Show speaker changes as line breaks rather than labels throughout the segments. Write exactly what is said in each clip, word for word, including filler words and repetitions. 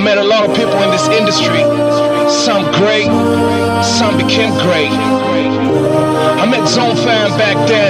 met a lot of people in this industry. Some great, some became great. I met Zone Fam back then.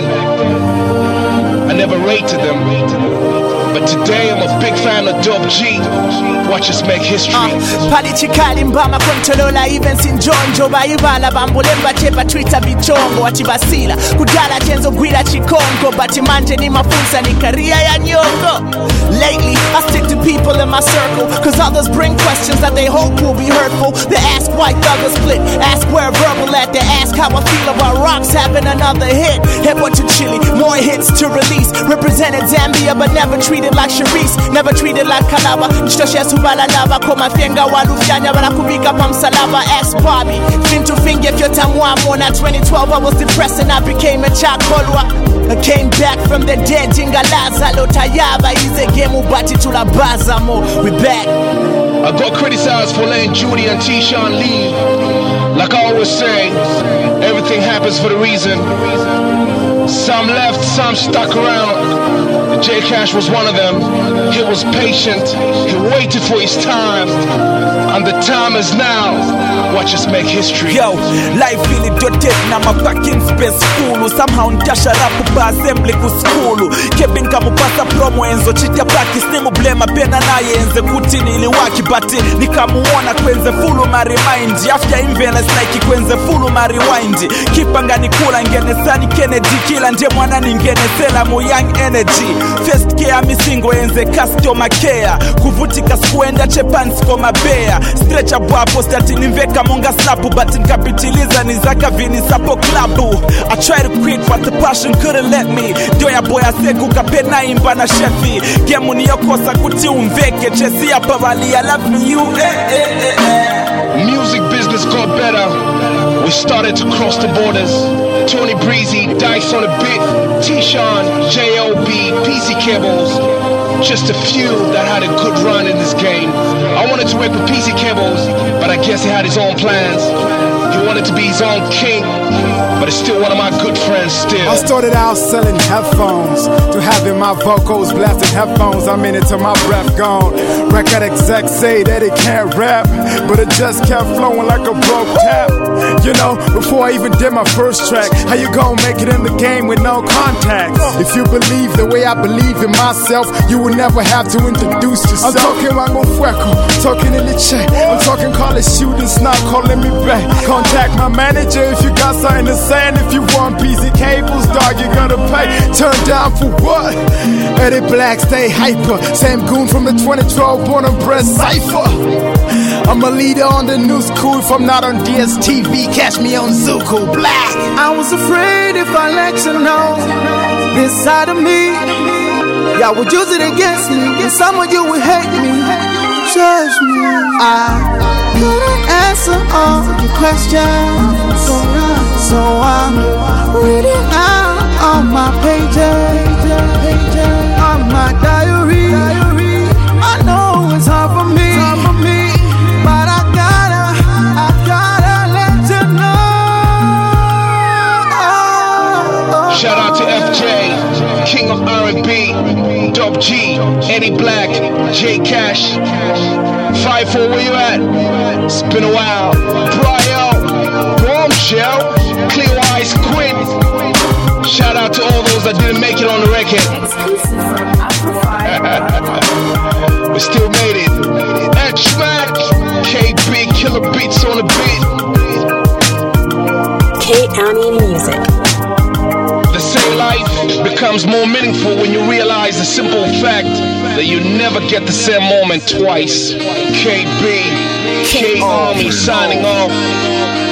I never rated them, but today I'm a big fan of Dope G. Watch us make history.
uh, Palichikali mbama kontrola events in Jonjo Baibala bambulemba chepa Twitter bichongo Wachibasila kudala chenzo gwila chikongo Bati manje ni mafunza ni karia ya nyongo. Lately I stick to people in my circle, cause others bring questions that they hope will be hurtful. They ask why Thugger split, ask where verbal at. They ask how I feel about Rocks having another hit. Hit what to Chile, more hits to release. Represented Zambia but never treated like Sharice, never treated like Kalaba. Nchitoshe subala lava koma fienga walufyanya barakubika pa msalaba. Ask Bobby, fin to finger if you're tamwamo. Na twenty twelve I was depressed and I became a chakolwa. I came back from the dead, jingalaza lotayaba. Ize gemu bati tulabaza mo. We back.
I got criticized for letting Judy and T-Sean leave. Like I always say, everything happens for a reason. Some left, some stuck around. J Cash was one of them. He was patient, he waited for his time, and the time is now. Watch us make history.
Yo, life really doted na mapakin space school. Somehow ntasha rapu pa assembly ku school. Kevin kamupasa promo enzo chitia baki stimu blema pena na yenze kuti niliwaki bati nikamuona kwenze fulu ma remind. After invena snake kwenze fulu ma rewind. Kipanga nikula ngene sani Kennedy kila ndiye mwana ningene sela mu young energy. First care misingo enze customer care. Kuvutika sikuenda chepansi koma bea. Stretcha bwapo stati nimveka monga slapu. But nkapitiliza nizaka vini sapo klabu. I tried to quit but the passion couldn't let me. Doya boya seku kapena imba na shefi. Gemu niyokosa kuti umveke. Chesi ya pavali I love you eh, eh, eh, eh.
Music business got better. We started to cross the borders. Tony Breezy, Dice on the beat, T-Sean, J O B, P C Cables. Just a few that had a good run in this game. I wanted to work with P C Cables, but I guess he had his own plans. He wanted to be his own king, but it's still one of my good friends still.
I started out selling headphones, to having my vocals blasting headphones. I'm in it till my breath gone. Record execs say that it can't rap, but it just kept flowing like a broke tap. You know, before I even did my first track, how you gon' make it in the game with no contacts? If you believe the way I believe in myself, you will never have to introduce yourself. I'm talking Rango Fueco, talking in the chat. I'm talking college students not calling me back. Contact my manager if you got something to say. And if you want P C Cables, dog, you gotta pay. Turn down for what? Eddie Black, stay hyper. Sam Goon from the twenty twelve Born and Bred Cypher. I'm a leader on the new school. If I'm not on D S T V, catch me on Zuko Black.
I was afraid if I let you know this side of me, y'all would use it against me, and some of you would hate me, judge me. I couldn't answer all your questions, so I'm reading out on my pages, on my diary. I know it's hard for me, but I gotta, I gotta let you know.
Shout out to F J, King of R and B, Dope G, Eddie Black, J Cash. five four, where you at? It's been a while. Bryo, Bombshell, Clear Eyes Quinn. Shout out to all those that didn't make it on the record.
Exclusive from Afrofi.
We still made it. X-Mac, K B, Killer Beats on the beat.
K-County Music.
The same life becomes more meaningful when you realize the simple fact that you never get the same moment twice. K B, K Army signing off.